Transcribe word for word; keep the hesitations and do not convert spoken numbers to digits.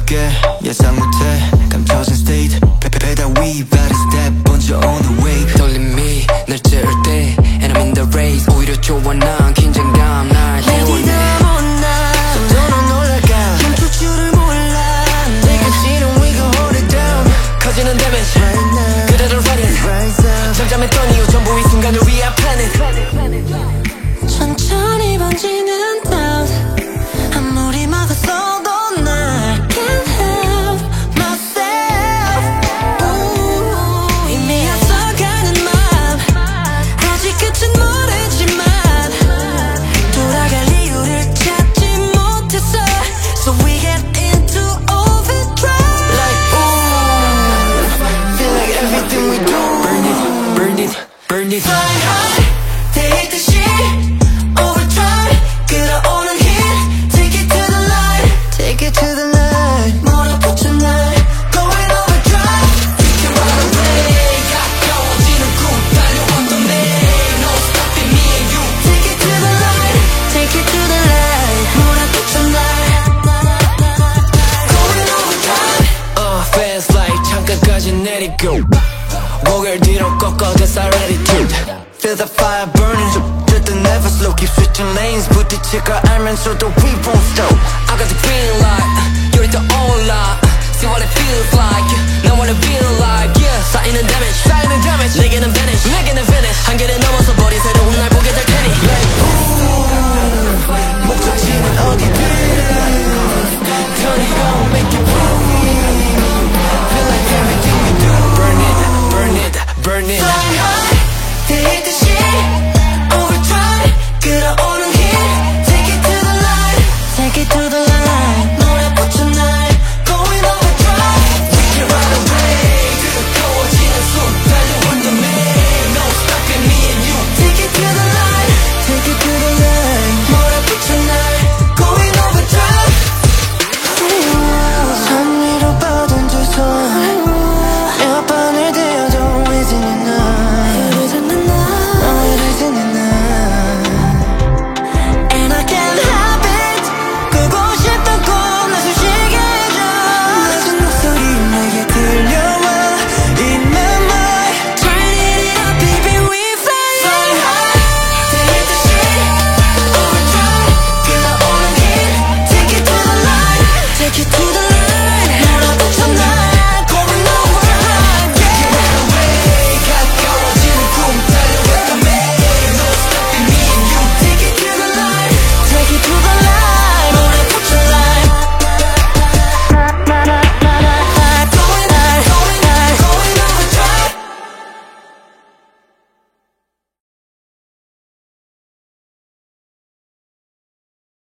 게 예상 못해 감춰진 state 배달 위 better step 먼저 on the way 떨림이 날 찌를 때 And I'm in the race 오히려 좋아 난 긴장감 날 태우네 속도는 올라가 멈출 줄을 몰라 내가 지는 we gon' hold it down 커지는 damage right now 그대로 running rise up 잠잠했던 이유 전부 이 순간을 위해 planning 천천히 번지는 doubt 아무리 막았어도 날 can't help myself Ooh, 이미 앞서가는 맘 아직 끝은 모르지만 돌아갈 이유를 찾지 못했어 So we get into overdrive Like ooh feel like everything we do Burn it, burn it, burn it Fly high 대듯이 overdrive 끌어오는 hit Take it to the line take it to the line 몰아붙여 날 going overdrive You can run away 가까워지는 꿈 달려왔던 내 No stopping me and you Take it to the line Take it to the line 몰아붙여 날 going overdrive Uh, fast like 창가까지 내리고 고개를 뒤로 꺾어 that's our attitude feel the fire burning 절대 never slow keep switching lanes 부딪힐 걸 알면서도 we won't stop I got the green light you're the only light see what it feels like 난 what it feel like yeah 쌓이는 damage 쌓이는 damage 내게는 vanish 내게는 vanish 한계를 넘어서 버린 새로운 날